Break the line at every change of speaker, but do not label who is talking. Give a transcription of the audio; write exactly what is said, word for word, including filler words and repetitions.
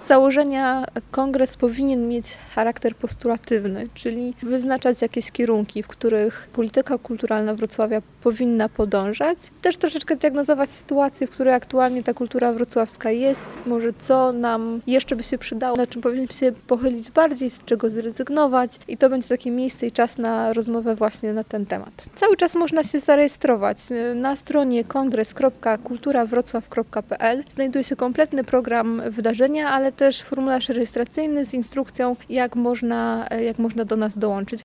Z założenia kongres powinien mieć charakter postulatywny, czyli wyznaczać jakieś kierunki, w których polityka kulturalna Wrocławia powinna podążać. Też troszeczkę diagnozować sytuację, w której aktualnie ta kultura wrocławska jest, może co nam jeszcze by się przydało, na czym powinniśmy się pochylić bardziej, z czego zrezygnować i to będzie takie miejsce i czas na rozmowę właśnie na ten temat. Cały czas można się zarejestrować. Na stronie kongres kropka kultura wrocław kropka p l znajduje się kompletny program wydarzenia, ale też formularz rejestracyjny z instrukcją, jak można, jak można do nas dołączyć.